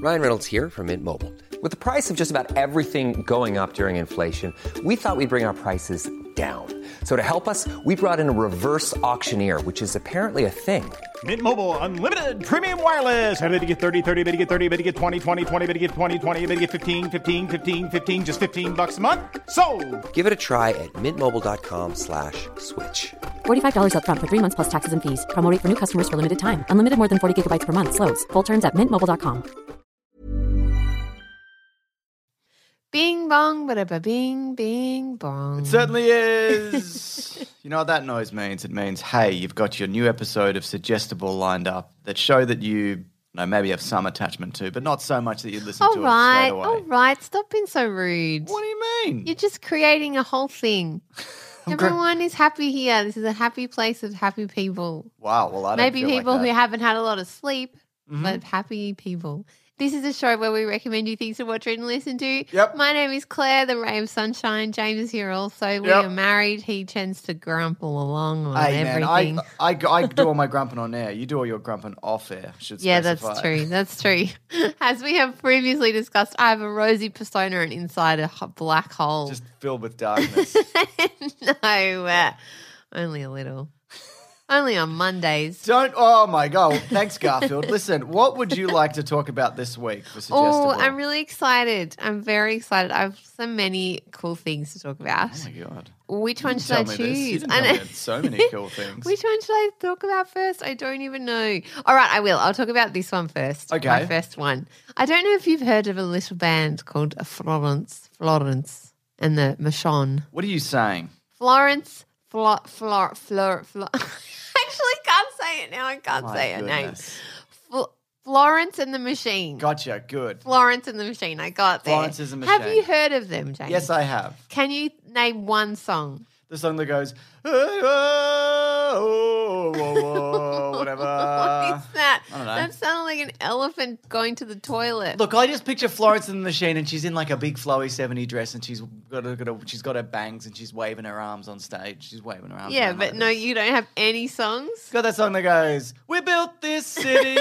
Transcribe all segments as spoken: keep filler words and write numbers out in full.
Ryan Reynolds here from Mint Mobile. With the price of just about everything going up during inflation, we thought we'd bring our prices down. So to help us, we brought in a reverse auctioneer, which is apparently a thing. Mint Mobile Unlimited Premium Wireless. How to get thirty, thirty, how to get thirty, how to get twenty, twenty, twenty, how to get twenty, twenty, how to get fifteen, fifteen, fifteen, fifteen, just fifteen bucks a month? Sold! Give it a try at mintmobile.com slash switch. forty-five dollars up front for three months plus taxes and fees. Promo rate for new customers for limited time. Unlimited more than forty gigabytes per month. Slows full terms at mint mobile dot com. Bing bong, ba bing, bing bong. It certainly is. You know what that noise means? It means, hey, you've got your new episode of Suggestible lined up that show that you, you know, maybe have some attachment to, but not so much that you listen all to right, it straight away. All right, stop being so rude. What do you mean? You're just creating a whole thing. Everyone is happy here. This is a happy place of happy people. Wow, well, I don't Maybe feel people like that. who haven't had a lot of sleep, Mm-hmm. but happy people. This is a show where we recommend you things to watch, read, and listen to. Yep. My name is Claire, the ray of sunshine. James is here also. We Yep. are married. He tends to grumple along on Hey, man, everything. I, I, I do all my grumping on air. You do all your grumping off air, I should Yeah, specify. that's true. That's true. As we have previously discussed, I have a rosy persona and inside a h- black hole. Just filled with darkness. no, uh, only a little. Only on Mondays. Don't, oh my God. Thanks, Garfield. Listen, what would you like to talk about this week for Suggestible? Oh, I'm really excited. I'm very excited. I have so many cool things to talk about. Oh my God. Which You one didn't should I tell me this. You choose? didn't I tell me know. you had so many cool things. Which one should I talk about first? I don't even know. All right, I will. I'll talk about this one first. Okay. My first one. I don't know if you've heard of a little band called Florence, Florence and the Machon. What are you saying? Florence, Flor, Flor, Flor, Flor. I actually can't say it now. I can't My say her name. goodness. Fl- Florence and the Machine. Gotcha. Good. Florence and the Machine. I got there. Florence and the Have Machine. you heard of them, James? Yes, I have. Can you name one song? The song that goes, oh, oh, oh, oh, whatever. what is that? I don't know. That sounded like an elephant going to the toilet. Look, I just picture Florence and the Machine, and she's in like a big flowy seventies dress, and she's got, a, got a, she's got her bangs, and she's waving her arms on stage. She's waving her arms. yeah, around but like no, this. you don't have any songs. Got that song that goes, we built this city.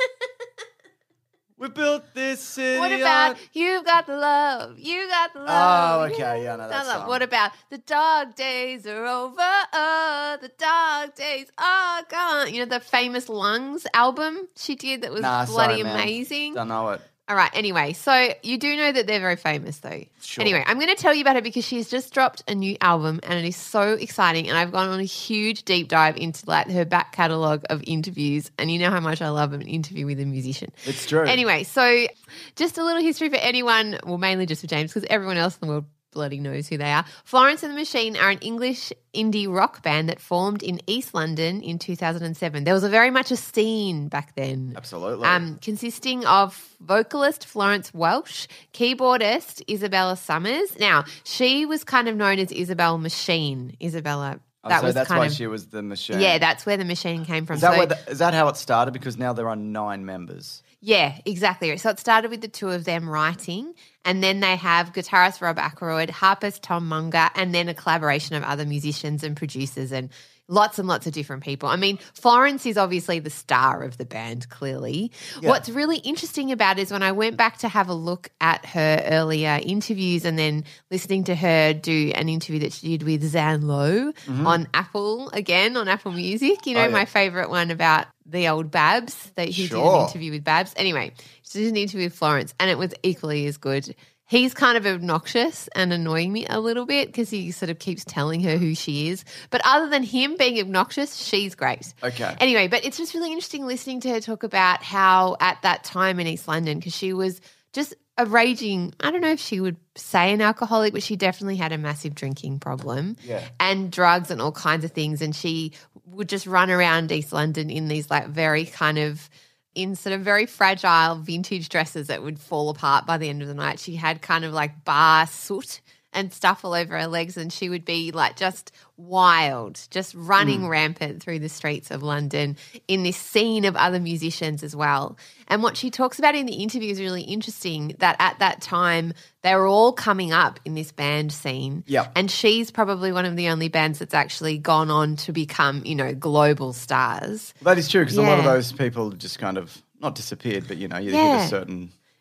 We built this city. What about on-" You've Got the Love? You got the Oh, love. okay, yeah, I know that Love. song. What about The Dog Days Are Over? Oh, the dog days are gone. You know the famous Lungs album she did that was Nah, bloody sorry, man. amazing? Don't know it. All right, anyway, so you do know that they're very famous though. Sure. Anyway, I'm going to tell you about her because she's just dropped a new album and it is so exciting and I've gone on a huge deep dive into like her back catalogue of interviews and you know how much I love an interview with a musician. It's true. Anyway, so just a little history for anyone, well mainly just for James because everyone else in the world bloody knows who they are. Florence and the Machine are an English indie rock band that formed in East London in two thousand seven. There was a very much a scene back then. Absolutely. Um, consisting of vocalist Florence Welsh, keyboardist Isabella Summers. Now, she was kind of known as Isabel Machine. Isabella, Oh, that so was that's kind why of, she was the machine. yeah, that's where the machine came from. Is that, So- where the, is that how it started? Because now there are nine members. Yeah, exactly. So it started with the two of them writing, and then they have guitarist Rob Ackroyd, harpist Tom Munger, and then a collaboration of other musicians and producers and lots and lots of different people. I mean, Florence is obviously the star of the band, clearly. Yeah. What's really interesting about it is when I went back to have a look at her earlier interviews and then listening to her do an interview that she did with Zan Lowe on Apple, again, on Apple Music, you know, Oh, yeah. my favourite one about the old Babs, that he did Sure. an interview with Babs. Anyway, she did an interview with Florence and it was equally as good. He's kind of obnoxious and annoying me a little bit because he sort of keeps telling her who she is. But other than him being obnoxious, she's great. Okay. Anyway, but it's just really interesting listening to her talk about how at that time in East London, because she was just a raging, I don't know if she would say an alcoholic, but she definitely had a massive drinking problem Yeah. and drugs and all kinds of things. And she would just run around East London in these like very kind of in sort of very fragile vintage dresses that would fall apart by the end of the night. She had kind of like bar soot and stuff all over her legs and she would be like just wild, just running Mm. rampant through the streets of London in this scene of other musicians as well. And what she talks about in the interview is really interesting, that at that time they were all coming up in this band scene. Yep. And she's probably one of the only bands that's actually gone on to become, you know, global stars. That is true because a lot of Yeah. those people just kind of not disappeared, but you know, you Yeah. hit a certain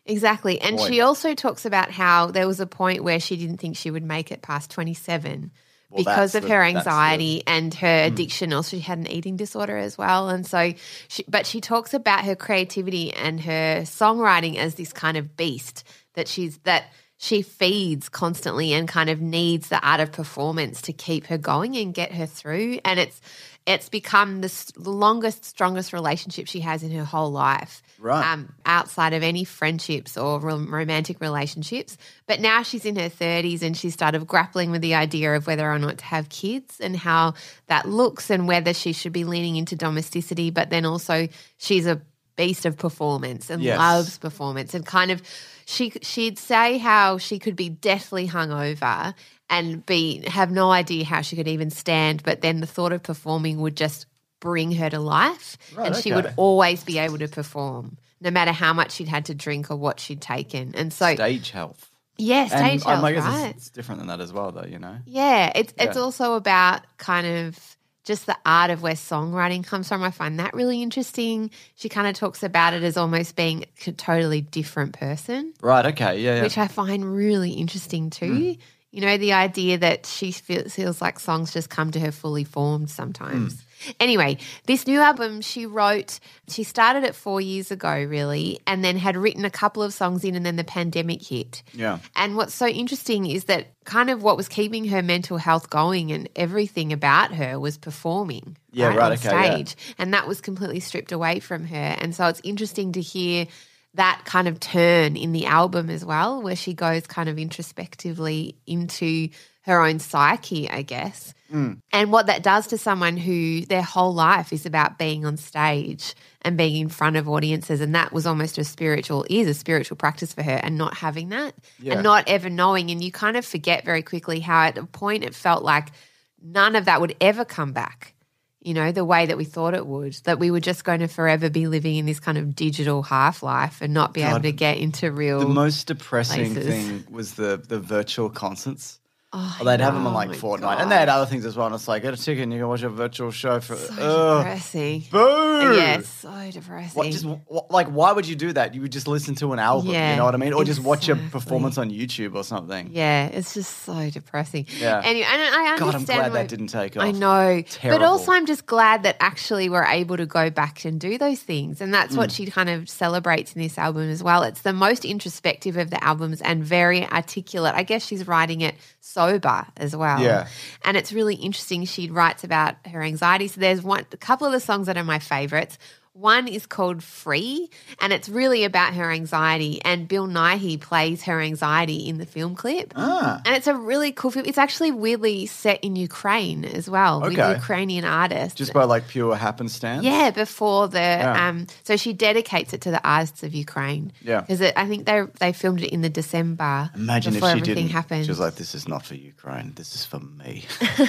Exactly. And Boy. she also talks about how there was a point where she didn't think she would make it past twenty-seven Well, because that's of the- her that's the- anxiety and her addiction. Also, she had an eating disorder as well. And so, she, but she talks about her creativity and her songwriting as this kind of beast that she's, that she feeds constantly and kind of needs the art of performance to keep her going and get her through. And it's, it's become the, s- the longest, strongest relationship she has in her whole life. Right. Um, outside of any friendships or rom- romantic relationships. But now she's in her thirties and she started grappling with the idea of whether or not to have kids and how that looks and whether she should be leaning into domesticity. But then also she's a beast of performance and Yes. loves performance and kind of she she'd say how she could be deathly hungover and be have no idea how she could even stand, but then the thought of performing would just bring her to life, Right, and she okay. would always be able to perform no matter how much she'd had to drink or what she'd taken. And so, Stage health. yeah, stage and um, health, I guess right? it's, it's different than that as well, though, you know? Yeah, it's it's Yeah. also about kind of just the art of where songwriting comes from. I find that really interesting. She kind of talks about it as almost being a totally different person, Right, okay, yeah, yeah. which I find really interesting too. You know, the idea that she feels, feels like songs just come to her fully formed sometimes. Anyway, this new album she wrote, she started it four years ago really, and then had written a couple of songs in and then the pandemic hit. Yeah. And what's so interesting is that kind of what was keeping her mental health going and everything about her was performing Yeah, right, right, on okay, yeah. stage. And that was completely stripped away from her. And so it's interesting to hear that kind of turn in the album as well, where she goes kind of introspectively into her own psyche, I guess. Mm. And what that does to someone who their whole life is about being on stage and being in front of audiences. And that was almost a spiritual, is a spiritual practice for her, and not having that Yeah. and not ever knowing. And you kind of forget very quickly how at a point it felt like none of that would ever come back. You know, the way that we thought it would, that we were just going to forever be living in this kind of digital half-life and not be able God, to get into real The most depressing places. thing was the the virtual concerts. Oh, Well, they'd have them no, on like my Fortnite, and they had God. other things as well. And it's like, get a ticket and you can watch a virtual show for. So Ugh. depressing. Boo! Yes, so depressing. What, just what, like, why would you do that? You would just listen to an album, Yeah, you know what I mean, or just watch a exactly. performance on YouTube or something. Yeah, it's just so depressing. Yeah. Anyway, and I understand. God, I'm glad why- that didn't take off. I know. Terrible. But also I'm just glad that actually we're able to go back and do those things. And that's Mm. what she kind of celebrates in this album as well. It's the most introspective of the albums and very articulate. I guess she's writing it sober as well. Yeah. And it's really interesting. She writes about her anxiety. So there's one a couple of the songs that are my favorites. One is called Free, and it's really about her anxiety. And Bill Nighy plays her anxiety in the film clip. Ah. And it's a really cool film. It's actually weirdly set in Ukraine as well, with Okay. Ukrainian artists. Just by like pure happenstance. Yeah, before the Yeah. um, so she dedicates it to the artists of Ukraine. Yeah. because I think they they filmed it in the December. Imagine if before she everything didn't. happened. She was like, "This is not for Ukraine. This is for me."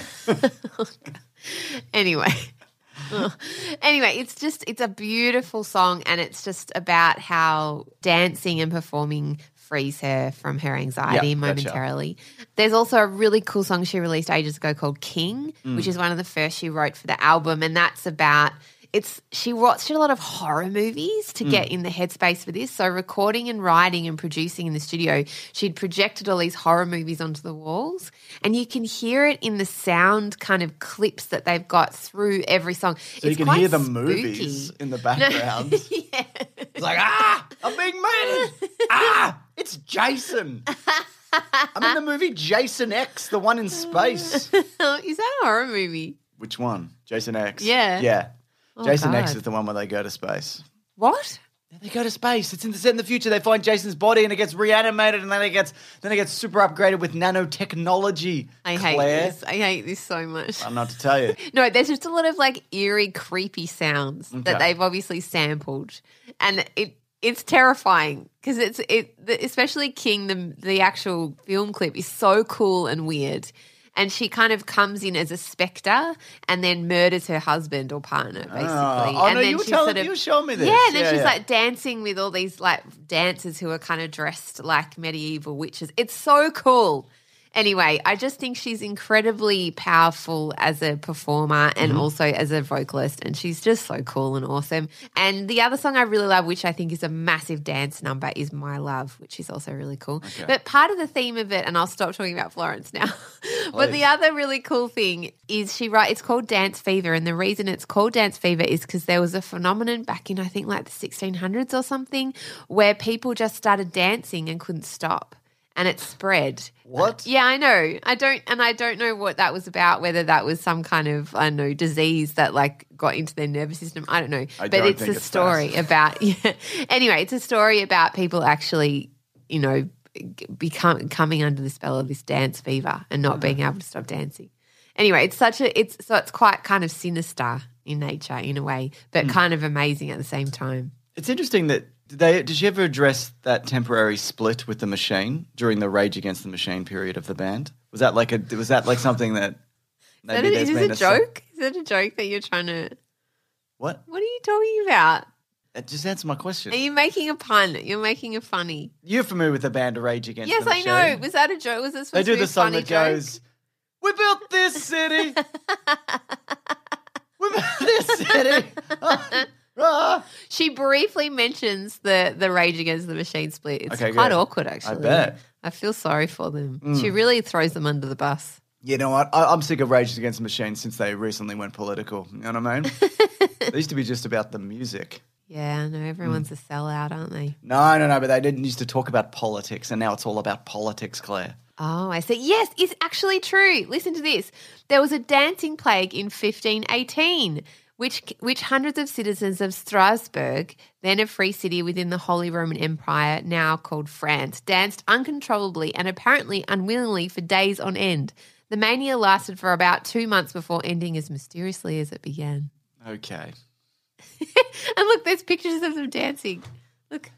Anyway. Ugh. Anyway, it's just it's a beautiful song, and it's just about how dancing and performing frees her from her anxiety Yeah, gotcha. momentarily. There's also a really cool song she released ages ago called King, Mm. which is one of the first she wrote for the album, and that's about it's she watched a lot of horror movies to Mm. get in the headspace for this. So recording and writing and producing in the studio, she'd projected all these horror movies onto the walls, and you can hear it in the sound kind of clips that they've got through every song. So you It's can quite hear the spooky. movies in the background. Yeah. It's like, ah, I'm being murdered. Ah, it's Jason. I'm in the movie Jason X, the one in space. Is that a horror movie? Which one? Jason X. Yeah. Yeah. Oh, Jason X God. is the one where they go to space. What? Yeah, they go to space. It's in the set in the future. They find Jason's body and it gets reanimated, and then it gets then it gets super upgraded with nanotechnology. I hate Claire, this. I hate this so much. I don't know what to tell you. No, there's just a lot of like eerie, creepy sounds that Okay. they've obviously sampled, and it it's terrifying because it's it the, especially King the the actual film clip is so cool and weird. And she kind of comes in as a spectre and then murders her husband or partner, basically. Oh, and no, then you were she's telling- sort of, you were showing me this. Yeah, and then Yeah, she's yeah. like dancing with all these like dancers who are kind of dressed like medieval witches. It's so cool. Anyway, I just think she's incredibly powerful as a performer and Mm-hmm. also as a vocalist, and she's just so cool and awesome. And the other song I really love, which I think is a massive dance number, is My Love, which is also really cool. Okay. But part of the theme of it, and I'll stop talking about Florence now, but the other really cool thing is she writes, it's called Dance Fever, and the reason it's called Dance Fever is because there was a phenomenon back in, I think, like the sixteen hundreds or something, where people just started dancing and couldn't stop. And it spread. What? Yeah, I know. I don't, and I don't know what that was about. Whether that was some kind of, I don't know, disease that like got into their nervous system. I don't know. I but don't it's think a it's story that. about. Yeah. Anyway, it's a story about people actually, you know, become coming under the spell of this dance fever and not being able to stop dancing. Anyway, it's such a, it's so it's quite kind of sinister in nature in a way, but Hmm. kind of amazing at the same time. It's interesting that did they did she ever address that temporary split with the Machine during the Rage Against the Machine period of the band? Was that like a was that like something that Is that maybe a, there's is been this a joke? Is that a joke that you're trying to? What? What are you talking about? Uh, Just answer my question. Are you making a pun? You're making a funny. You're familiar with the band Rage Against Yes, the I Machine? know. Was that a joke? Was this They supposed do to be the a song funny that joke? goes, "We built this city. We built this city." Ah. She briefly mentions the the Rage Against the Machine split. It's Okay, quite good. awkward, actually. bet. Mm. I feel sorry for them. She really throws them under the bus. You know what? I, I'm sick of Rage Against the Machine since they recently went political. You know what I mean? They used to be just about the music. Yeah, I know. Everyone's Mm. a sellout, aren't they? No, no, no, but they didn't used to talk about politics, and now it's all about politics, Claire. Oh, I see. Yes, it's actually true. Listen to this. There was a dancing plague in fifteen eighteen, which which hundreds of citizens of Strasbourg, then a free city within the Holy Roman Empire, now called France, danced uncontrollably and apparently unwillingly for days on end. The mania lasted for about two months before ending as mysteriously as it began. Okay. And look, there's pictures of them dancing. Look.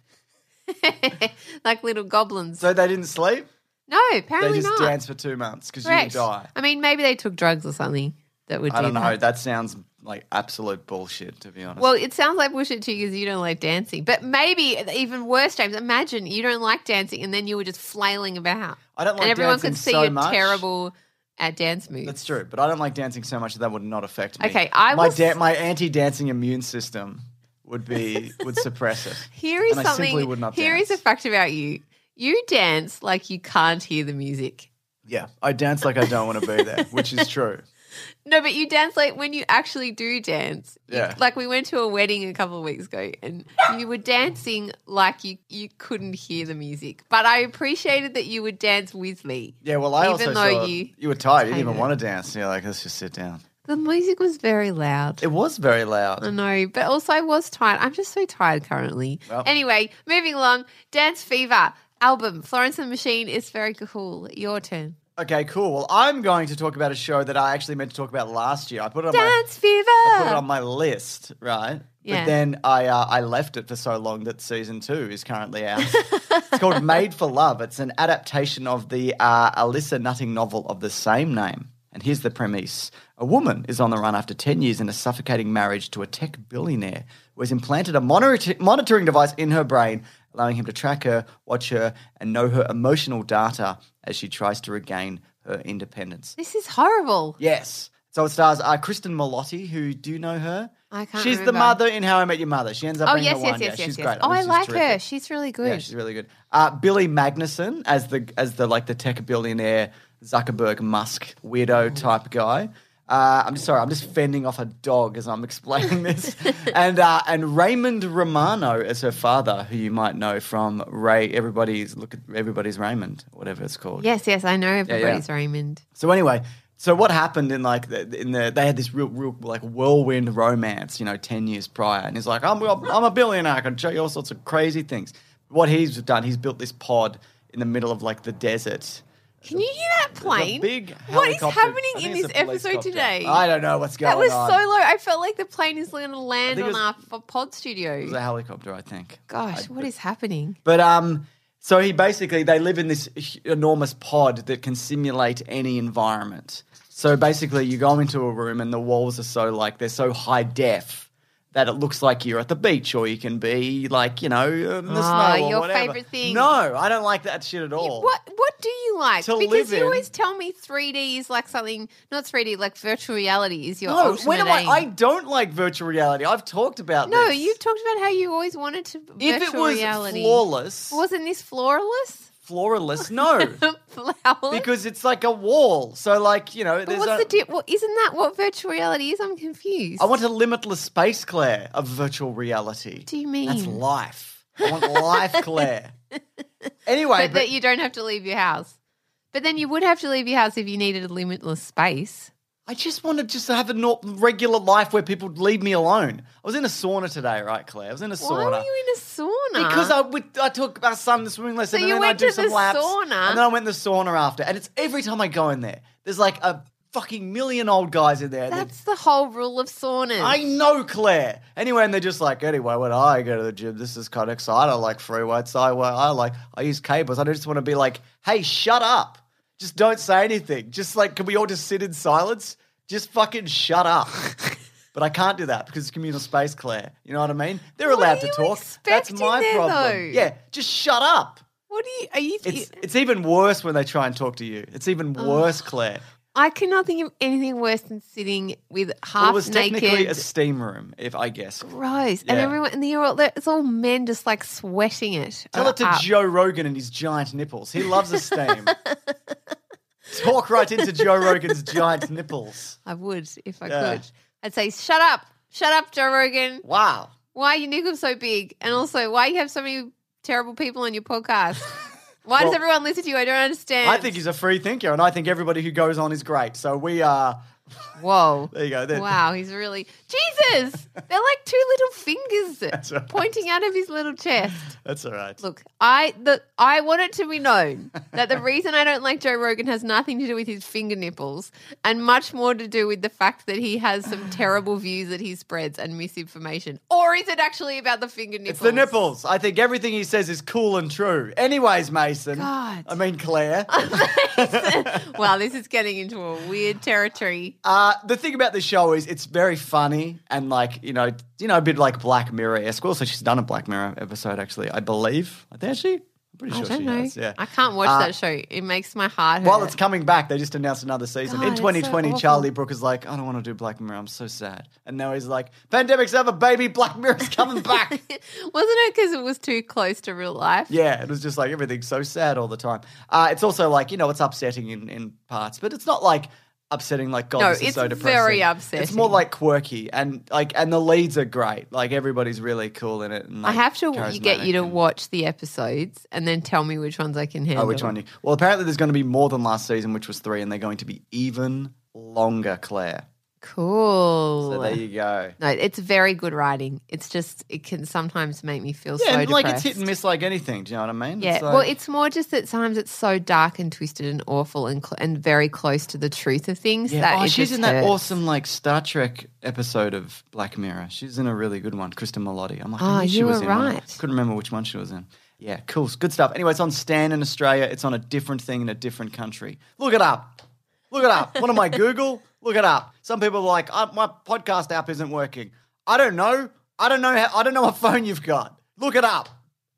Like little goblins. So they didn't sleep? No, They apparently just not. danced for two months because you would Correct. die. I mean, maybe they took drugs or something that would I do don't know. that. That sounds like absolute bullshit, to be honest. Well, it sounds like bullshit to you because you don't like dancing. But maybe even worse, James, imagine you don't like dancing and then you were just flailing about. I don't like And everyone dancing could see so you're much. terrible at dance moves. That's true, but I don't like dancing so much that that would not affect me. Okay, I my was- da- my anti-dancing immune system would be would suppress it. Here is and I simply something. would not Here is dance. a fact about you. You dance like you can't hear the music. Yeah, I dance like I don't want to be there, which is true. No, but you dance like when you actually do dance. You- Yeah. like we went to a wedding a couple of weeks ago and you were dancing like you, you couldn't hear the music. But I appreciated that you would dance with me. Yeah, well, I Even also though saw you you were tired. You didn't even hated want to dance. You're like, let's just sit down. The music was very loud. It was very loud. I know, but also I was tired. I'm just so tired currently. Well. Anyway, moving along. Dance Fever album. Florence and the Machine is very cool. Your turn. Okay, cool. Well, I'm going to talk about a show that I actually meant to talk about last year. I put it on my Dance Fever. I put it on my list, right? Yeah. But then I uh, I left it for so long that season two is currently out. It's called Made for Love. It's an adaptation of the uh, Alyssa Nutting novel of the same name. And here's the premise. A woman is on the run after ten years in a suffocating marriage to a tech billionaire who has implanted a monitor- monitoring device in her brain, allowing him to track her, watch her, and know her emotional data as she tries to regain her independence. This is horrible. Yes. So it stars uh, Kristen Milotti, who, do you know her? I can't She's the remember. mother in How I Met Your Mother. She ends up Oh, being yes, the yes, one. yes, yeah, yes, she's yes. great. Oh, mean, I she's like her. terrific. She's really good. Yeah, she's really good. Uh, Billy Magnuson as the as the like the tech billionaire Zuckerberg Musk weirdo type guy. Uh, I'm just sorry, I'm just fending off a dog as I'm explaining this. and uh, and Raymond Romano as her father, who you might know from Ray. Everybody's look at Everybody's Raymond, whatever it's called. Yes, yes, I know everybody's Raymond. So anyway, so what happened in like the, in the they had this real real like whirlwind romance, you know, ten years prior, and he's like, I'm I'm a billionaire, I can show you all sorts of crazy things. What he's done, he's built this pod in the middle of like the desert. Can you hear that plane? Big What is helicopter. happening I in think this it's a police episode copter. today? I don't know what's going That was on. so low. I felt like the plane is going to land think on it was- our f- pod studio. It was a helicopter, I think. Gosh, I- what is happening? But um, so he basically they live in this h- enormous pod that can simulate any environment. So basically, you go into a room and the walls are so like they're so high def that it looks like you're at the beach, or you can be like, you know, in the Oh, snow or your whatever. favourite thing. No, I don't like that shit at all. What What do you like? To because live you in- always tell me three D is like something, not three D, like virtual reality is your No, ultimate when am I? aim. I don't like virtual reality. I've talked about no, this. you talked about how you always wanted to If it virtual was reality. flawless, Wasn't this floralist? floraless, no. Flowerless? Because it's like a wall. So, like, you know, But there's what's a, the di- well, isn't that what virtual reality is? I'm confused. I want a limitless space, Claire, of virtual reality. What do you mean? That's life. I want life, Claire. Anyway, but, but, that you don't have to leave your house. But then you would have to leave your house if you needed a limitless space. I just want to just have a nor- regular life where people leave me alone. I was in a sauna today, right, Claire? I was in a sauna. Why were you in a sauna? Because I, would, I took our son the swimming lesson So and you then I went do to some the laps. sauna? And then I went to the sauna after. And it's every time I go in there, there's like a fucking million old guys in there. and they're- That's the whole rule of saunas. I know, Claire. Anyway, and they're just like, anyway, when I go to the gym, this is kind of exciting. I like free weights. I, I like, I use cables. I just want to be like, hey, shut up. Just don't say anything. Just like, can we all just sit in silence? Just fucking shut up. But I can't do that because it's communal space, Claire. You know what I mean? They're What allowed are to you talk. That's expecting my there, problem. though? Yeah, just shut up. What do you? Are you? It's it's even worse when they try and talk to you. It's even worse, Claire. I cannot think of anything worse than sitting with half Well, it was technically naked. a steam room, if I guess. Gross, and Yeah. everyone, and you're all, it's all men just like sweating it. Tell it to up. Joe Rogan and his giant nipples. He loves a steam. Talk right into Joe Rogan's giant nipples. I would if I Yeah. could. I'd say, "Shut up, shut up, Joe Rogan. Wow. Why are your nipples so big? And also, why you have so many terrible people on your podcast? Why does Well, everyone listen to you? I don't understand." I think he's a free thinker, and I think everybody who goes on is great. So we are. Whoa. There you go. There- Wow, he's really Jesus. They're like two little fingers right. pointing out of his little chest. That's all right. Look, I the I want it to be known that the reason I don't like Joe Rogan has nothing to do with his finger nipples and much more to do with the fact that he has some terrible views that he spreads and misinformation. Or is it actually about the finger nipples? It's the nipples. I think everything he says is cool and true. Anyways, Mason. God. I mean, Claire. Wow, this is getting into a weird territory. Uh, the thing about the show is it's very funny and like, you know, you know, a bit like Black Mirror-esque. Also, she's done a Black Mirror episode, actually, I believe. I think actually, I'm pretty I sure don't she know. has. Yeah. I can't watch Uh, that show. It makes my heart hurt. While it's coming back, they just announced another season. God, In it's so twenty twenty, awful. Charlie Brooker is like, I don't want to do Black Mirror. I'm so sad. And now he's like, pandemic's over, baby. Black Mirror's coming back. Wasn't it because it was too close to real life? Yeah, it was just like everything's so sad all the time. Uh, it's also like, you know, it's upsetting in, in parts, but it's not like upsetting like, God, No, this is it's so depressing. very It's upsetting. more like quirky and like, and the leads are great. Like everybody's really cool in it. And, I like, have to get you to charismatic and- watch the episodes and then tell me which ones I can handle. Oh, which one? You, well, apparently there's going to be more than last season, which was three, and they're going to be even longer, Claire. Cool. So there you go. No, it's very good writing. It's just it can sometimes make me feel Yeah, so and like depressed. it's hit and miss like anything. Do you know what I mean? Yeah, It's like- well, it's more just that sometimes it's so dark and twisted and awful and cl- and very close to the truth of things. Yeah, that oh, it she's just in that hurts. awesome like Star Trek episode of Black Mirror. She's in a really good one, Kristen Milotti. I'm like, Oh, I knew she you was were in one. right. Couldn't remember which one she was in. Yeah, cool, good stuff. Anyway, it's on Stan in Australia. It's on a different thing in a different country. Look it up. Look it up. What am I, Google? Look it up. Some people are like, oh, my podcast app isn't working. I don't know. I don't know how. I don't know what phone you've got. Look it up.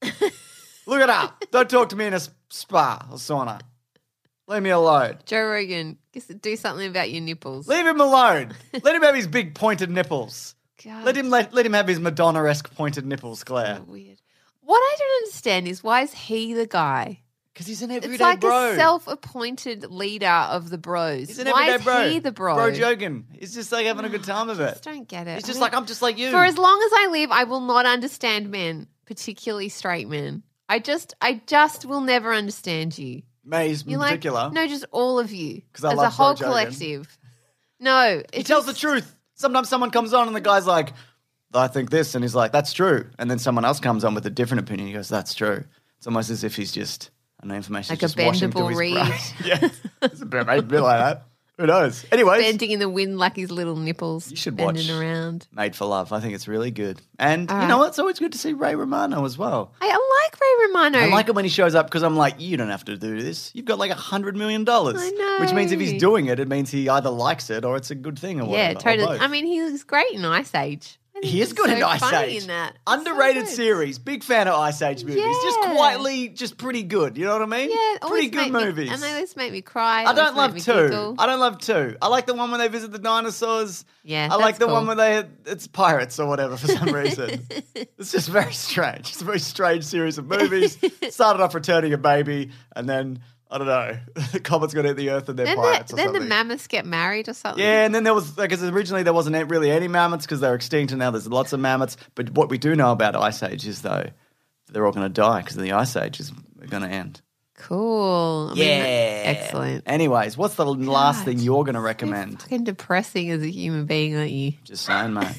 Look it up. Don't talk to me in a s- spa or sauna. Leave me alone. Joe Rogan, just do something about your nipples. Leave him alone. Let him have his big pointed nipples. God, Let him let, let him have his Madonna-esque pointed nipples, Claire. so weird. What I don't understand is why is he the guy? Because he's an everyday It's like bro. a self-appointed leader of the bros. He's an why everyday is bro. he the bro? Bro Jogan. He's just like having a good time of I it. just don't get it. He's I just mean, like, I'm just like you. For as long as I live, I will not understand men, particularly straight men. I just, I just will never understand you. Maze You in like particular. no, just all of you 'Cause I as love a whole Bro Jogan. collective. No, he it's tells just- the truth. Sometimes someone comes on and the guy's like, I think this. And he's like, that's true. And then someone else comes on with a different opinion. He goes, that's true. It's almost as if he's just, I don't know, information Like a just washing through bendable his reed. brain. Yeah. It's a bit, maybe a bit like that. Who knows? Anyways. bending in the wind like his little nipples. You should bending watch around. Made for Love. I think it's really good. And All you know right. what? It's always good to see Ray Romano as well. I, I like Ray Romano. I like it when he shows up because I'm like, you don't have to do this. You've got like a hundred million dollars. I know. Which means if he's doing it, it means he either likes it or it's a good thing or Yeah, whatever. or totally. both. I mean, he was great in Ice Age. I He is good so in Ice funny Age. in that. Underrated So good. series. Big fan of Ice Age movies. Just Yeah. quietly, just pretty good. You know what I mean? Yeah, pretty always good make me- movies. and they always make me cry. I don't always love make two. me giggle. I don't love two. I like the one where they visit the dinosaurs. Yeah, I like that's the cool. one where they it's pirates or whatever for some reason. It's just very strange. It's a very strange series of movies. Started off returning a baby, and then I don't know, the comets going to hit the earth and they're Then, pirates the, or then the something. mammoths get married or something. Yeah, and then there was, like, because originally there wasn't really any mammoths because they were extinct, and now there's lots of mammoths. But what we do know about Ice Age is, though, they're all going to die because the Ice Age is going to end. Cool. I mean, excellent. Anyways, what's the last God, thing you're going to You're recommend? fucking depressing as a human being, aren't you? Just saying, mate.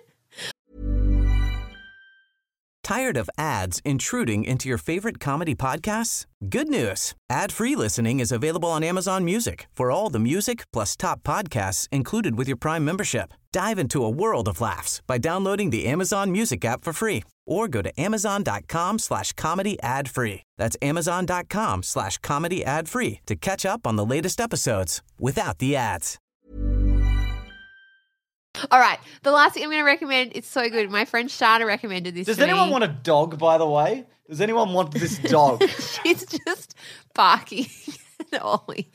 Tired of ads intruding into your favorite comedy podcasts? Good news. Ad-free listening is available on Amazon Music for all the music plus top podcasts included with your Prime membership. Dive into a world of laughs by downloading the Amazon Music app for free or go to amazon.com slash comedy ad free. That's amazon.com slash comedy ad free to catch up on the latest episodes without the ads. All right. The last thing I'm going to recommend, it's so good. My friend Shana recommended this Does to anyone me. want a dog, by the way? Does anyone want this dog? She's just barking at Ollie.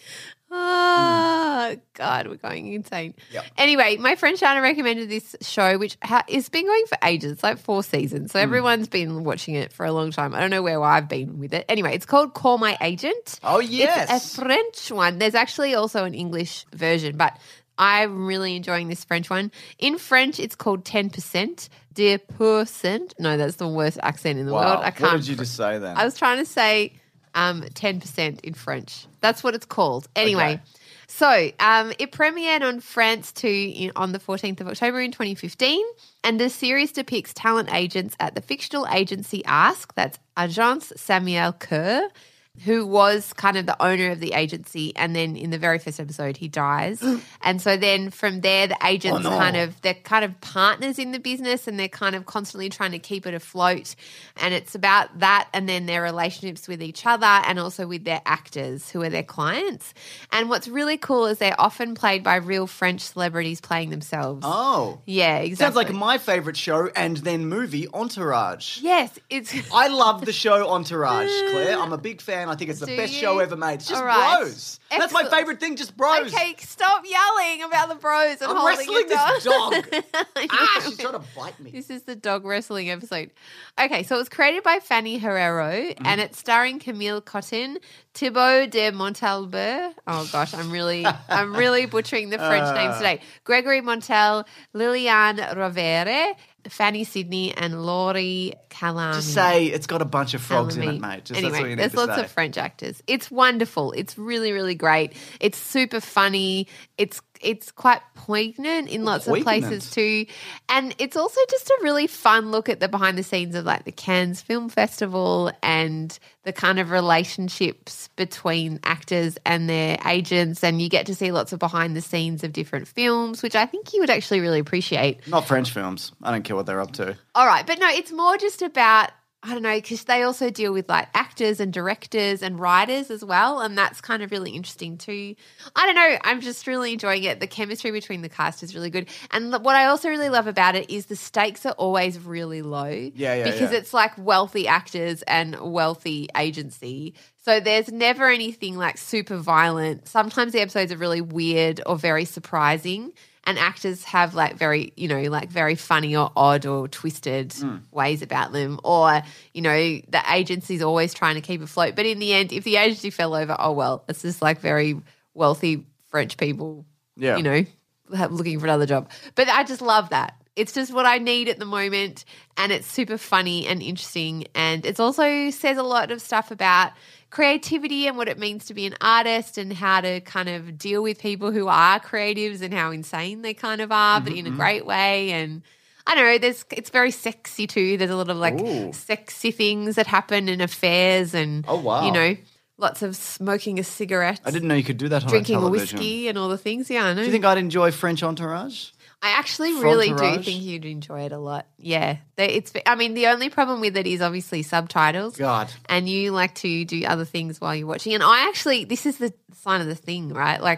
Oh, God, we're going insane. Yep. Anyway, my friend Shana recommended this show, which ha- has been going for ages. It's like four seasons. So everyone's been watching it for a long time. I don't know where I've been with it. Anyway, it's called Call My Agent. Oh, yes. It's a French one. There's actually also an English version, but I'm really enjoying this French one. In French, it's called ten percent. ten percent. No, that's the worst accent in the Wow. world. I can't. What did you just say then? I was trying to say um, ten percent in French. That's what it's called. Anyway, Okay. so um, it premiered on France two in, on the fourteenth of October in twenty fifteen, and the series depicts talent agents at the fictional agency Ask, that's Agence Samuel Coeur, who was kind of the owner of the agency, and then in the very first episode he dies. And so then from there the agents Oh, no. kind of they're kind of partners in the business, and they're kind of constantly trying to keep it afloat. And it's about that, and then their relationships with each other and also with their actors who are their clients. And what's really cool is they're often played by real French celebrities playing themselves. Oh. Yeah, exactly. Sounds like my favourite show and then movie, Entourage. Yes, it's I love the show Entourage, Claire. I'm a big fan. I think it's the Do best you? show ever made. It's just All right. bros. That's my Excellent. favourite thing, just bros. Okay, stop yelling about the bros and I'm holding wrestling your this dog. I Ah, know. she's trying to bite me. This is the dog wrestling episode. Okay, so it was created by Fanny Herrero and it's starring Camille Cottin, Thibaut de Montalbert. Oh gosh, I'm really I'm really butchering the French names today. Gregory Montel, Liliane Rovere, Fanny Sidney, and Laurie Calami. Just say it's got a bunch of frogs in it, Calamy. mate. Just anyway, that's what you need there's to lots say. of French actors. It's wonderful. It's really, really great. It's super funny. It's it's quite poignant in lots Poignant. of places too. And it's also just a really fun look at the behind the scenes of like the Cannes Film Festival and the kind of relationships between actors and their agents. And you get to see lots of behind the scenes of different films, which I think you would actually really appreciate. Not French films. I don't care what they're up to. All right. But no, it's more just about, I don't know, because they also deal with like actors and directors and writers as well. And that's kind of really interesting too. I don't know. I'm just really enjoying it. The chemistry between the cast is really good. And l- what I also really love about it is the stakes are always really low. Yeah, yeah, Because yeah. it's like wealthy actors and wealthy agency. So there's never anything like super violent. Sometimes the episodes are really weird or very surprising. And actors have like very, you know, like very funny or odd or twisted Mm. ways about them. Or, you know, the agency's always trying to keep afloat. But in the end, if the agency fell over, oh, well, it's just like very wealthy French people, Yeah. you know, have- looking for another job. But I just love that. It's just what I need at the moment. And it's super funny and interesting. And it also says a lot of stuff about creativity and what it means to be an artist and how to kind of deal with people who are creatives and how insane they kind of are, but in Mm-hmm, a great way. And I don't know, there's it's very sexy too. There's a lot of like Ooh. sexy things that happen in affairs and, Oh, wow. you know, lots of smoking a cigarette, I didn't know you could do that on drinking a television. whiskey and all the things. Yeah, I know. Do you think I'd enjoy French Entourage? I actually really do Frontourage? think you'd enjoy it a lot. Yeah. They, it's. I mean, the only problem with it is obviously subtitles. God. And you like to do other things while you're watching. And I actually, this is the sign of the thing, right? Like,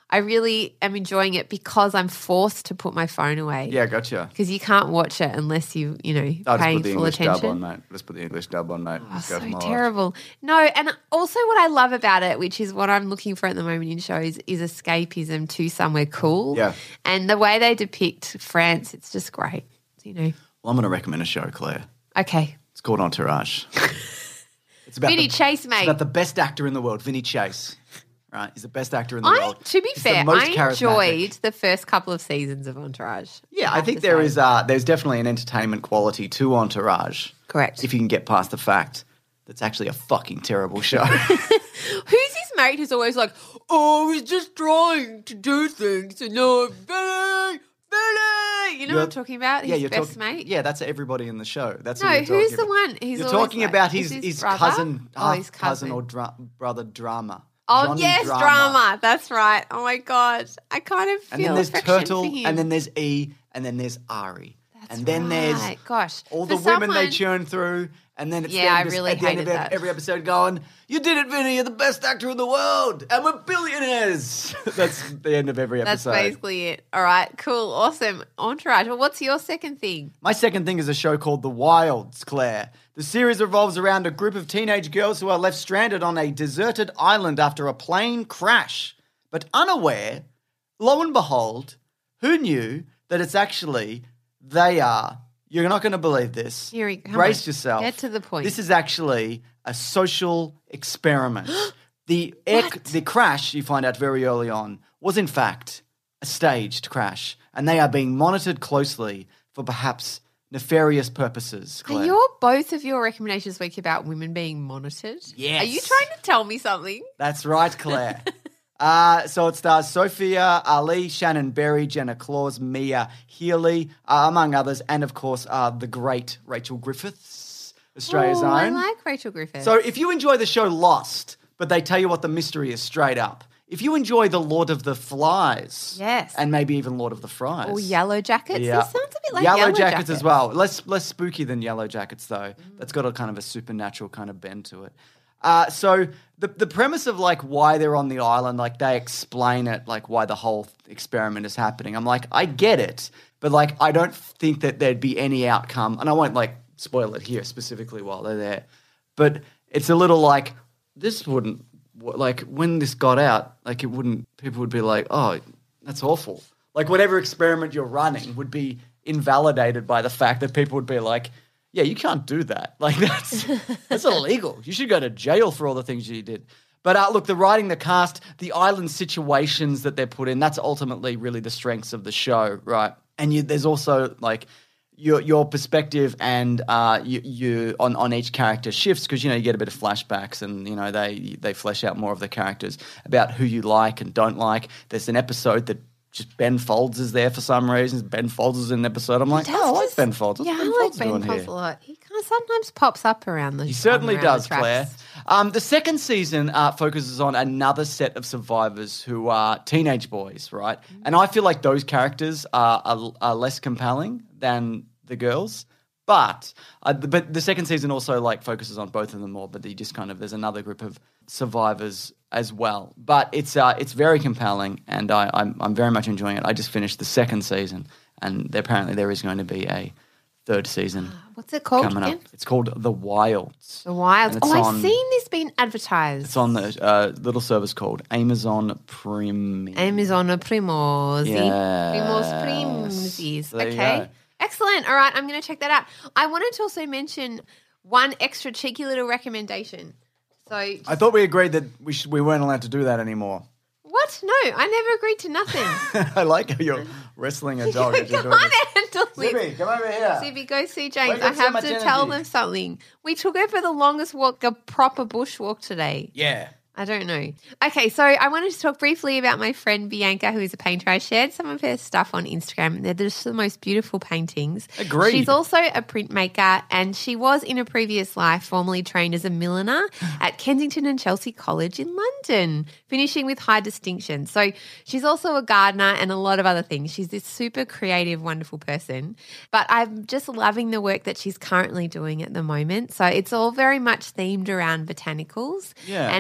I really am enjoying it because I'm forced to put my phone away. Yeah, gotcha. Because you can't watch it unless you, you know, I'll just paying put the full English attention. dub on, mate. Let's put the English dub on, mate. Oh, Let's go so for my life. terrible. No, and also what I love about it, which is what I'm looking for at the moment in shows, is escapism to somewhere cool. Yeah. And the way they depict France, it's just great. You know. Well, I'm going to recommend a show, Claire. Okay. It's called Entourage. It's about Vinny the, Chase, mate. It's about the best actor in the world, Vinny Chase. Right, he's the best actor in the I, world. to be He's the fair, most I charismatic. enjoyed the first couple of seasons of Entourage. Yeah, I have think to there say. is uh, there's definitely an entertainment quality to Entourage. Correct. If you can get past the fact that it's actually a fucking terrible show. Who's his mate who's always like, oh, he's just trying to do things and no, Billy, Billy. You know what I'm talking about? His yeah, you're best talk- mate? Yeah, that's everybody in the show. That's No, who you're who's talking the about. one? He's You're always talking like- about is his, his his brother? cousin, Oh, half his cousin cousin. or dra- brother drama. Oh, Johnny yes, Drama. drama. That's right. Oh, my God. I kind of feel And then there's affection Turtle, for him. and then there's E, and then there's Ari. That's and then there's right. Gosh. all For the women they someone- churn through, and then it's Yeah, I them just really at the end of hated ev- that. every episode going, you did it, Vinny, you're the best actor in the world, and we're billionaires. That's the end of every That's episode. basically it. All right, cool, awesome. Entourage. Well, what's your second thing? My second thing is a show called The Wilds, Claire. The series revolves around a group of teenage girls who are left stranded on a deserted island after a plane crash. But unaware, lo and behold, who knew that it's actually, they are, you're not going to believe this. Here we go. Come Brace on. yourself. Get to the point. This is actually a social experiment. the air, the crash, you find out very early on, was in fact a staged crash. And they are being monitored closely for perhaps nefarious purposes, Claire. Are your both of your recommendations this week about women being monitored? Yes. Are you trying to tell me something? That's right, Claire. uh, so it stars Sophia Ali, Shannon Berry, Jenna Claus, Mia Healy, uh, among others, and of course uh, the great Rachel Griffiths, Australia's oh, I own. like Rachel Griffith. So if you enjoy the show Lost, but they tell you what the mystery is straight up, if you enjoy The Lord of the Flies, Yes. and maybe even Lord of the Fries. or Yellow Jackets. Yeah. This sounds a bit like Yellow, Yellow, Jackets, as well. Less less spooky than Yellow Jackets though. Mm. That's got a kind of a supernatural kind of bend to it. Uh, so the the premise of like why they're on the island, like they explain it, like why the whole experiment is happening. I'm like, I get it, but like I don't think that there'd be any outcome, and I won't like spoil it here specifically while they're there. But it's a little like this wouldn't like when this got out, like it wouldn't. People would be like, oh, that's awful. Like whatever experiment you're running would be invalidated by the fact that people would be like, yeah, you can't do that. Like that's that's illegal. You should go to jail for all the things you did. But uh, look, the writing, the cast, the island situations that they're put in, that's ultimately really the strengths of the show, right? And you, there's also like your your perspective and uh, you, you on, on each character shifts because, you know, you get a bit of flashbacks and, you know, they they flesh out more of the characters about who you like and don't like. There's an episode that just Ben Folds is there for some reason. Ben Folds is in an episode. I'm like, Does oh, I like just- Ben Folds. What's Yeah, Ben I like Folds Ben doing Folds here? a lot. He kind of sometimes pops up around the He certainly around does, the tracks. Claire. Um, the second season uh, focuses on another set of survivors who are teenage boys, right? Mm-hmm. And I feel like those characters are, are, are less compelling than the girls. But uh, but the second season also like focuses on both of them more. But you just kind of there's another group of survivors as well. But it's uh, it's very compelling, and I, I'm I'm very much enjoying it. I just finished the second season, and there, apparently there is going to be a third season What's it called coming again? up. It's called The Wilds. The Wilds. And it's Oh, I've on- seen this being advertised. It's on the uh, little service called Amazon Premium. Amazon Primozi. Yes. Primos Primzis. There you Okay. go. Excellent. All right, I'm going to check that out. I wanted to also mention one extra cheeky little recommendation. So, I thought we agreed that we sh- we weren't allowed to do that anymore. what? No, I never agreed to nothing. I like how you're wrestling a dog. I as you're can't doing this. handle it. Zippy, come over here. Zippy, go see Why James. you I got so have much to tell energy? them something. We took her for the longest walk, a proper bushwalk today. Yeah. I don't know. Okay, so I wanted to talk briefly about my friend Bianca, who is a painter. I shared some of her stuff on Instagram. They're just the most beautiful paintings. Agreed. She's also a printmaker, and she was in a previous life formerly trained as a milliner at Kensington and Chelsea College in London, finishing with high distinction. So she's also a gardener and a lot of other things. She's this super creative, wonderful person. But I'm just loving the work that she's currently doing at the moment. So it's all very much themed around botanicals. Yeah. And her art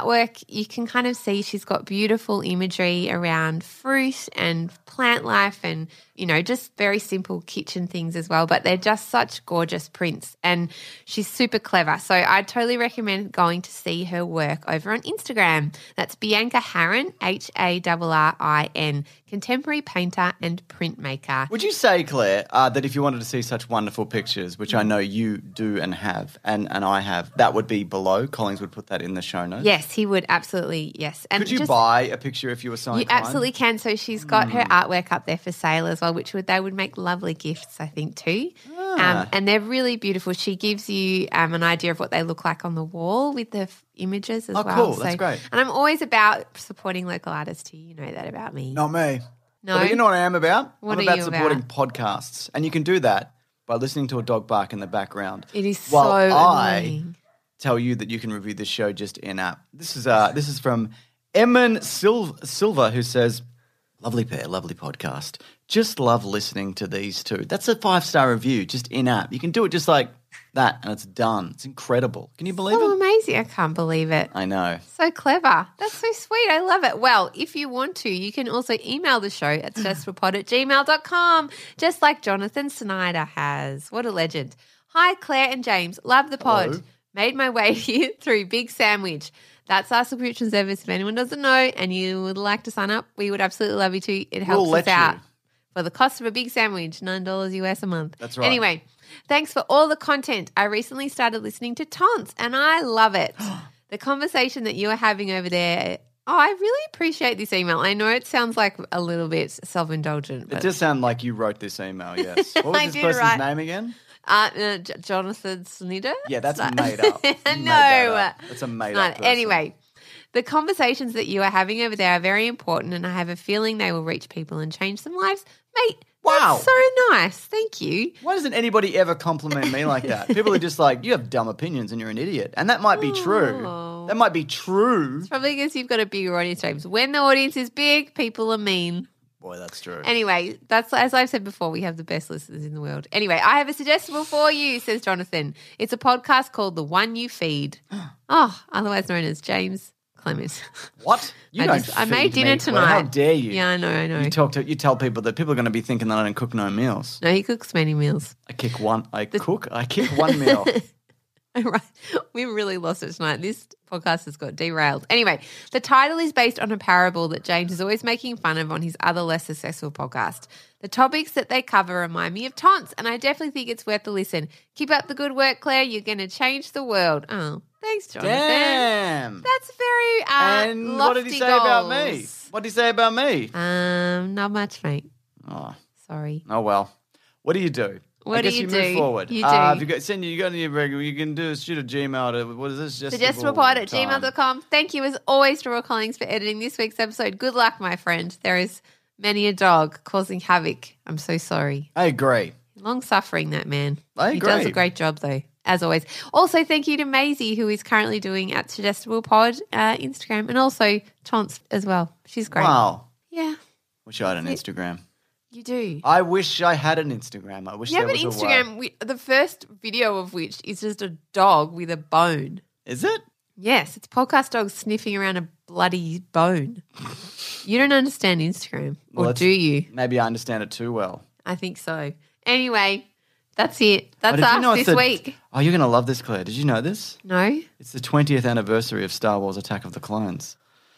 artwork, you can kind of see she's got beautiful imagery around fruit and plant life and, you know, just very simple kitchen things as well. But they're just such gorgeous prints and she's super clever. So I totally recommend going to see her work over on Instagram. That's Bianca Harrin, H A R R I N, contemporary painter and printmaker. Would you say, Claire, uh, that if you wanted to see such wonderful pictures, which I know you do and have, and, and I have, that would be below? Collings would put that in the show notes. Yes, he would absolutely, yes. And Could you just, buy a picture if you were so You inclined? absolutely can. So she's got Mm. her artwork up there for sale as well, which would they would make lovely gifts, I think, too. Ah. Um, and they're really beautiful. She gives you um, an idea of what they look like on the wall with the f- images as Oh, well. cool. That's great. And I'm always about supporting local artists too. You know that about me. Not me. No? But you know what I am about? What I'm are about you supporting about? podcasts. And you can do that by listening to a dog bark in the background. It is while so I annoying. tell you that you can review this show just in-app. This is uh, this is from Emin Sil- Silva, who says, lovely pair, lovely podcast. Just love listening to these two. That's a five-star review, just in-app. You can do it just like that and it's done. It's incredible. Can you believe So it? amazing. I can't believe it. I know. So clever. That's so sweet. I love it. Well, if you want to, you can also email the show at suggestiblepod at gmail dot com, just like Jonathan Snyder has. What a legend. Hi, Claire and James. Love the pod. Hello. Made my way here through Big Sandwich. That's our subscription service. If anyone doesn't know and you would like to sign up, we would absolutely love you to. It helps We'll let us out. you. For the cost of a big sandwich, nine dollars U S a month. That's right. Anyway, thanks for all the content. I recently started listening to Taunts and I love it. The conversation that you are having over there, oh, I really appreciate this email. I know it sounds like a little bit self-indulgent. It But, does sound like you wrote this email, yes. What was I this did person's write- name again? uh, uh, J- Jonathan Snyder? Yeah, that's Snyder. made up. You no. made that up. That's a made Snyder. up person. Anyway, the conversations that you are having over there are very important and I have a feeling they will reach people and change some lives. Mate, Wow. that's so nice. Thank you. Why doesn't anybody ever compliment me like that? People are just like, you have dumb opinions and you're an idiot. And that might be true. Oh. That might be true. Probably because you've got a bigger audience, James. When the audience is big, people are mean. Boy, that's true. Anyway, that's as I've said before, we have the best listeners in the world. Anyway, I have a suggestible for you, says Jonathan. It's a podcast called The One You Feed. Oh, otherwise known as James Clemens. What? You I don't just- I feed made dinner me, Claire. How tonight. dare you? Yeah, I know, I know. You talk to you tell people that people are going to be thinking that I don't cook no meals. No, he cooks many meals. I kick one. I cook. I kick one meal. Right. We really lost it tonight. This podcast has got derailed. Anyway, the title is based on a parable that James is always making fun of on his other less successful podcast. The topics that they cover remind me of Taunts, and I definitely think it's worth a listen. Keep up the good work, Claire. You're going to change the world. Oh, thanks, Jonathan. Damn. That's very uh, and what did he lofty say about me? goals. What did he say about me? Um, not much, mate. Oh, Sorry. oh well. What do you do? What I do guess you you, do? move forward. You Uh, do. if you got send you, you got any regular, you can do shoot a Gmail to what is this? Suggestiblepod at time. gmail dot com. Thank you as always to Roy Collings for editing this week's episode. Good luck, my friend. There is many a dog causing havoc. I'm so sorry. I agree. Long suffering, that man. I He does a agree. great job, though, as always. Also, thank you to Maisie, who is currently doing at SuggestiblePod uh, Instagram, and also Taunts as well. She's great. Wow. Yeah, Wish I had an Instagram. you do. I wish I had an Instagram. I wish You there have an was a way. Instagram, we, the first video of which is just a dog with a bone. Is it? Yes, it's podcast dogs sniffing around a bloody bone. You don't understand Instagram, or Well, do you? Maybe I understand it too well. I think so. Anyway, that's it. Oh, That's did you us know this it's the- week. Oh, you're going to love this, Claire. Did you know this? No? It's the twentieth anniversary of Star Wars Attack of the Clones.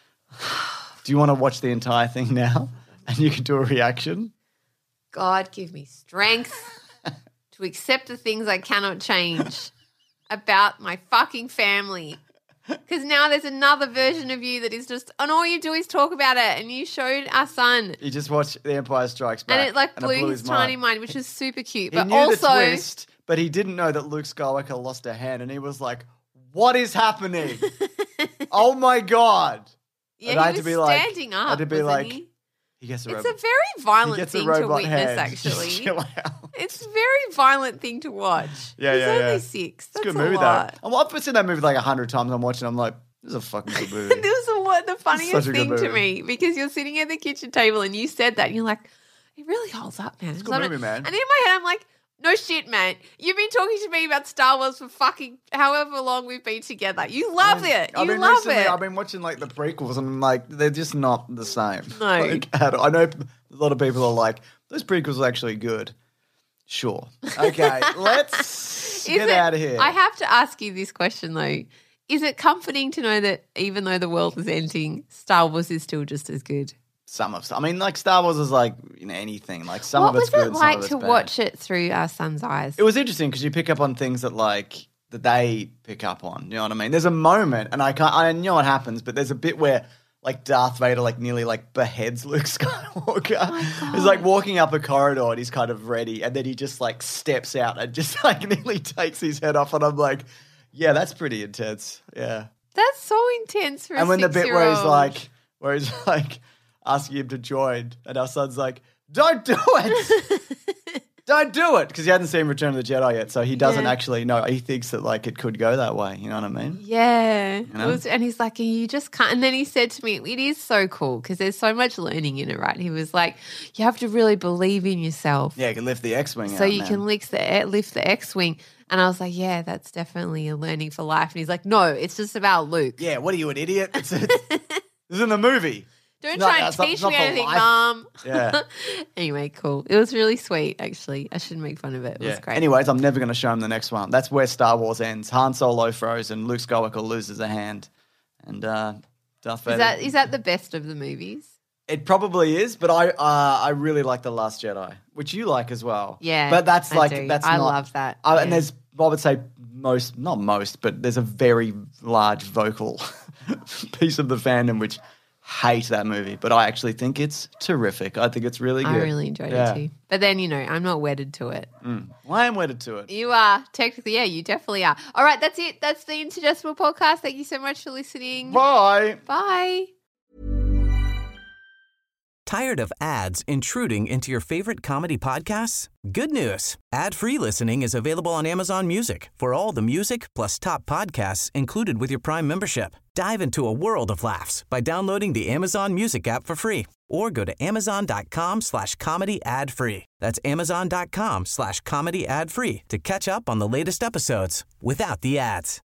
Do you want to watch the entire thing now? And you can do a reaction? God, give me strength to accept the things I cannot change about my fucking family. Because now there's another version of you that is just, and all you do is talk about it. And you showed our son. You just watch The Empire Strikes Back. And it like and blew, his, tiny mind. mind, which was super cute. He But knew also, the twist, but he didn't know that Luke Skywalker lost a hand. And he was like, what is happening? Oh, my God. yeah, And I he had was to be like- standing I up. had to be wasn't like, he? He gets a It's robot. a very he violent gets a thing to robot witness, hand. actually. Just chill out. It's a very violent thing to watch. Yeah, He's yeah, only yeah. six. It's a That's good movie, lot. though. Well, I've seen that movie like a hundred times. I'm watching. I'm like, this is a fucking good movie. This was what the funniest Such a good thing to movie. me because you're sitting at the kitchen table and you said that and you're like, it really holds up, man. It's a good movie, man. And in my head, I'm like, No shit, man. You've been talking to me about Star Wars for fucking however long we've been together. You love it. You I've been love recently, it. I've been watching like the prequels and I'm like, they're just not the same. No. Like, at all. I know a lot of people are like, those prequels are actually good. Sure. Okay, let's Is get it- out of here. I have to ask you this question though. Is it comforting to know that even though the world is ending, Star Wars is still just as good? Some of I mean, like Star Wars is like you know, anything. Like some What of it's was good, it and some like of it's to bad. watch it through our son's eyes? It was interesting because you pick up on things that like that they pick up on. You know what I mean? There's a moment, and I can't. I know what happens, but there's a bit where like Darth Vader like nearly like beheads Luke Skywalker. Oh He's like walking up a corridor and he's kind of ready, and then he just like steps out and just like nearly takes his head off, and I'm like, yeah, that's pretty intense. Yeah. That's so intense for a And when the bit where he's six-year-old. like, where he's like asking him to join, and our son's like, "Don't do it, don't do it," because he hadn't seen Return of the Jedi yet, so he doesn't Yeah. actually know. He thinks that like it could go that way. You know what I mean? Yeah. know? It was, and he's like, you just can't. And then he said to me, it is so cool because there's so much learning in it, right? He was like, you have to really believe in yourself. Yeah, he can lift the X-wing. So out, you man. can lift the, lift the X-Wing. And I was like, yeah, that's definitely a learning for life. And he's like, no, it's just about Luke. Yeah, what are you, an idiot? It's, it's, it's in the movie. Don't It's not- try and it's not- teach it's not me for anything, life. Mom. Yeah. Anyway, cool. It was really sweet, actually. I shouldn't make fun of it. It was great. Anyways, I'm never going to show him the next one. That's where Star Wars ends. Han Solo throws and Luke Skywalker loses a hand. And uh, Darth Vader. Is that is that the best of the movies? It probably is, but I uh, I really like The Last Jedi, which you like as well. Yeah, but that's I like do. that's I not, love that, Uh, And yeah. there's I would say most, not most, but there's a very large vocal piece of the fandom which hate that movie, but I actually think it's terrific. I think it's really good. I really enjoyed Yeah. it too. But then, you know, I'm not wedded to it. Well, I am wedded to it. You are. Technically, yeah, you definitely are. All right, that's it. That's the Intergestible podcast. Thank you so much for listening. Bye. Bye. Tired of ads intruding into your favorite comedy podcasts? Good news. Ad-free listening is available on Amazon Music for all the music plus top podcasts included with your Prime membership. Dive into a world of laughs by downloading the Amazon Music app for free or go to amazon.com slash comedy ad free. That's amazon.com slash comedy ad free to catch up on the latest episodes without the ads.